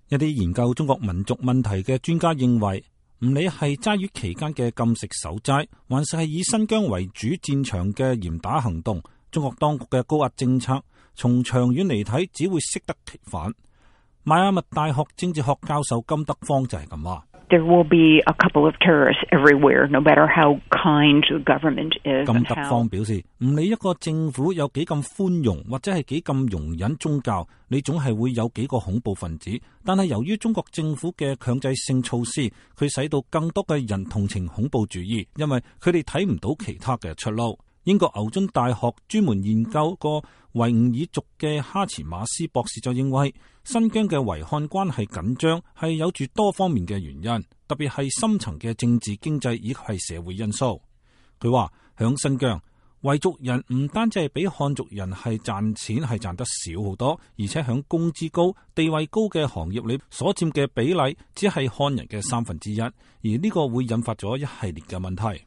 一啲研究中國民族問題嘅專家認為，唔理係齋月期間嘅禁食守齋，還是係以新疆為主戰場嘅嚴打行動，中國當局嘅高壓政策，從長遠嚟睇，只會適得其反。邁阿密大學政治學教授金德芳就係咁話。 There will be a couple of terrorists everywhere, no matter how kind the government is. 金德芳表示，唔理一個政府有幾咁寬容，或者係幾咁容忍宗教，你總係會有幾個恐怖分子。但係由於中國政府嘅強制性措施，佢使到更多嘅人同情恐怖主義，因為佢哋睇唔到其他嘅出路。英國牛津大學專門研究過維吾爾族嘅哈茨馬斯博士就認為，新疆嘅維漢關係緊張係有住多方面嘅原因，特別係深層嘅政治、經濟以及係社會因素。佢話響新疆，維族人唔單止係比漢族人係賺錢係賺得少好多，而且響工資高、地位高嘅行業裏所佔嘅比例只係漢人嘅1/3，而呢個會引發咗一系列嘅問題。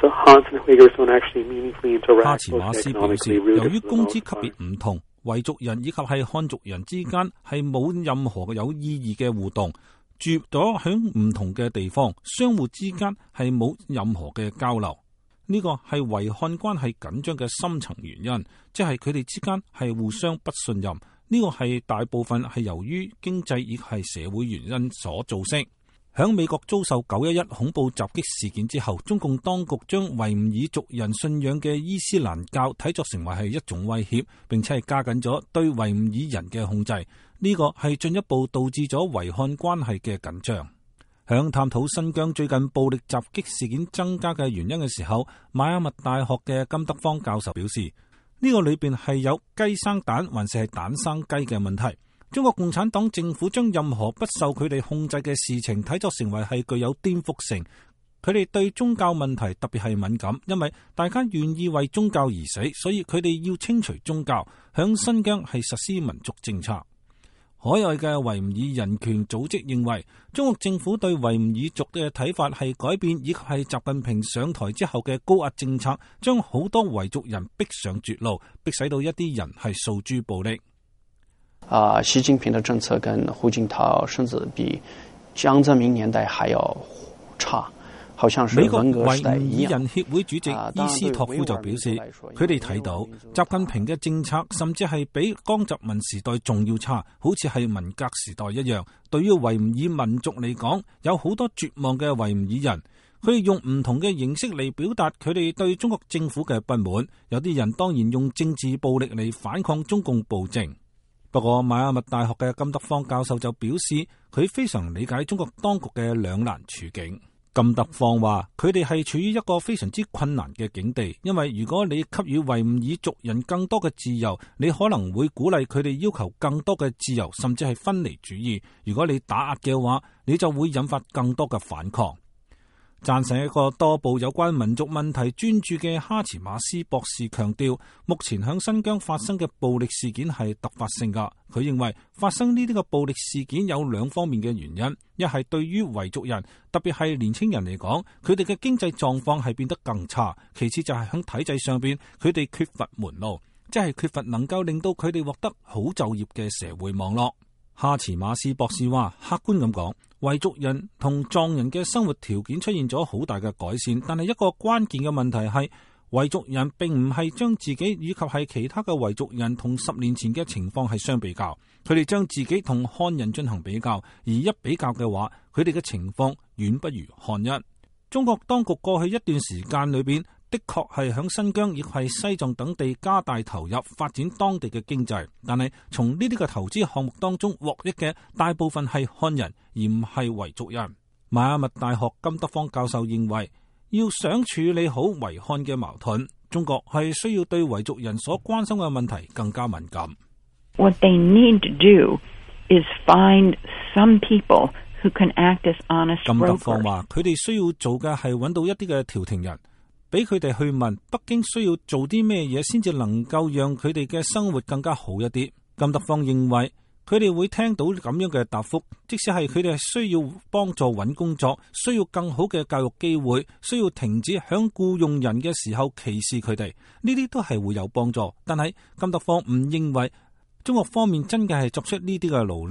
哈茨馬斯表示，由於工資級別唔同，維族人以及係漢族人之間係冇任何有意義嘅互動，住咗響唔同嘅地方，相互之間係冇任何嘅交流。呢個係維漢關係緊張嘅深層原因，即係佢哋之間係互相不信任。呢個係大部分係由於經濟以及係社會原因所造成。響美國遭受911恐怖襲擊事件之後，中共當局將維吾爾族人信仰嘅伊斯蘭教睇作成為係一種威脅，並且係加緊咗對維吾爾人嘅控制。呢個係進一步導致咗維漢關係嘅緊張。響探討新疆最近暴力襲擊事件增加嘅原因嘅時候，邁阿密大學嘅金德芳教授表示，呢個裏邊係有雞生蛋還是係蛋生雞嘅問題。中國共產黨政府將任何不受佢哋控制嘅事情睇作成為係具有顛覆性。佢哋對宗教問題特別係敏感，因為大家願意為宗教而死，所以佢哋要清除宗教。響新疆係實施民族政策。海外嘅維吾爾人權組織認為，中國政府對維吾爾族嘅睇法係改變，以及係習近平上台之後嘅高壓政策，將好多維族人逼上絕路，逼使到一啲人係訴諸暴力。 習近平的政策跟胡錦濤甚至比江澤民年代還要差，好像是文革時代一樣。美國維吾爾人協會主席伊斯托夫就表示，佢哋睇到習近平嘅政策甚至係比江澤民時代仲要差，好似係文革時代一樣。對於維吾爾民族嚟講，有好多絕望嘅維吾爾人，佢哋用唔同嘅形式嚟表達佢哋對中國政府嘅不滿。有啲人當然用政治暴力嚟反抗中共暴政。不過，邁阿密大學嘅金德芳教授就表示，佢非常理解中國當局嘅兩難處境。金德芳話，佢哋係處於一個非常之困難嘅境地，因為如果你給予維吾爾族人更多嘅自由，你可能會鼓勵佢哋要求更多嘅自由，甚至係分離主義。如果你打壓嘅話，你就會引發更多嘅反抗。贊成一個多部有關民族問題專注嘅哈茨馬斯博士強調，目前響新疆發生嘅暴力事件係突發性噶。佢認為發生呢啲嘅暴力事件有兩方面嘅原因，一係對於維族人，特別係年輕人嚟講，佢哋嘅經濟狀況係變得更差；其次就係響體制上邊，佢哋缺乏門路，即係缺乏能夠令到佢哋獲得好就業嘅社會網絡。哈茨馬斯博士話，客觀咁講，維族人同藏人嘅生活條件出現咗好大嘅改善，但係一個關鍵嘅問題係，維族人並唔係將自己以及係其他嘅維族人同10年前嘅情況係相比較，佢哋將自己同漢人進行比較，而一比較嘅話，佢哋嘅情況遠不如漢人。中國當局過去一段時間裏邊，的確係響新疆亦係西藏等地加大投入發展當地嘅經濟，但係從呢啲嘅投資項目當中獲益嘅大部分係漢人，而唔係維族人。邁阿密大學金德芳教授認為，要想處理好維漢嘅矛盾，中國係需要對維族人所關心嘅問題更加敏感。 What they need to do is find some people who can act as honest brokers. 金德芳話，佢哋需要做嘅係揾到一啲嘅調停人，俾佢哋去問北京需要做啲咩嘢先至能夠讓佢哋嘅生活更加好一啲。金德芳認為佢哋會聽到咁樣嘅答覆，即使係佢哋係需要幫助揾工作，需要更好嘅教育機會，需要停止響僱用人嘅時候歧視佢哋，呢啲都係會有幫助。但係金德芳唔認為中國方面真嘅係作出呢啲嘅努力。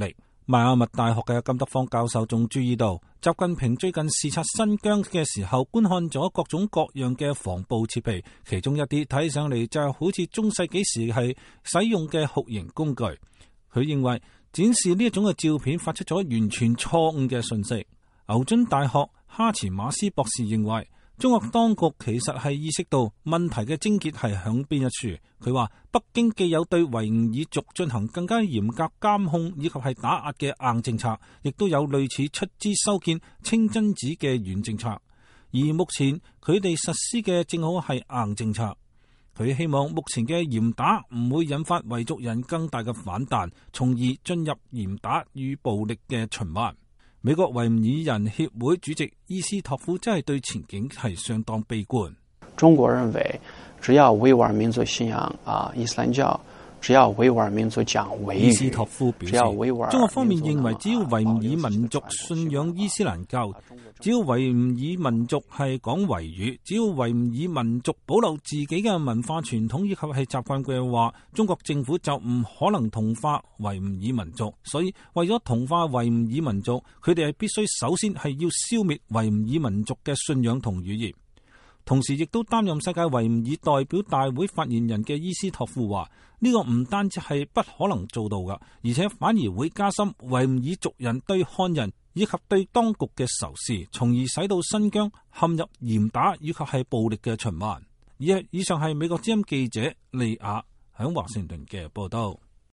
邁阿密大學嘅金德芳教授仲注意到，習近平最近視察新疆嘅時候，觀看咗各種各樣嘅防暴設備，其中一啲睇上嚟就好似中世紀時係使用嘅酷刑工具。佢認為展示呢一種嘅照片發出咗完全錯誤嘅信息。牛津大學哈茨馬斯博士認為，中國當局其實係意識到問題嘅症結係響邊一處。佢話北京既有對維吾爾族進行更加嚴格監控以及係打壓嘅硬政策，亦都有類似出資修建清真寺嘅軟政策。而目前佢哋實施嘅正好係硬政策。佢希望目前嘅嚴打唔會引發維族人更大嘅反彈，從而進入嚴打與暴力嘅循環。美國維吾爾人協會主席伊斯托夫真係對前景係相當悲觀。 中國認為，只要維吾爾民族信仰伊斯蘭教，只要維吾爾民族講維語， 伊斯托夫表示，中國方面認為，只要維吾爾民族信仰伊斯蘭教，只要維吾爾民族係講維語，只要維吾爾民族保留自己嘅文化傳統以及係習慣嘅話，中國政府就唔可能同化維吾爾民族。所以為咗同化維吾爾民族，佢哋係必須首先係要消滅維吾爾民族嘅信仰同語言。同時亦都擔任世界維吾爾代表大會發言人嘅伊斯托夫話，呢個唔單止係不可能做到㗎，而且反而會加深維吾爾族人對漢人以及對當局嘅仇視，從而使到新疆陷入嚴打以及係暴力嘅循環。以上係美國之音記者利亞響華盛頓嘅報道。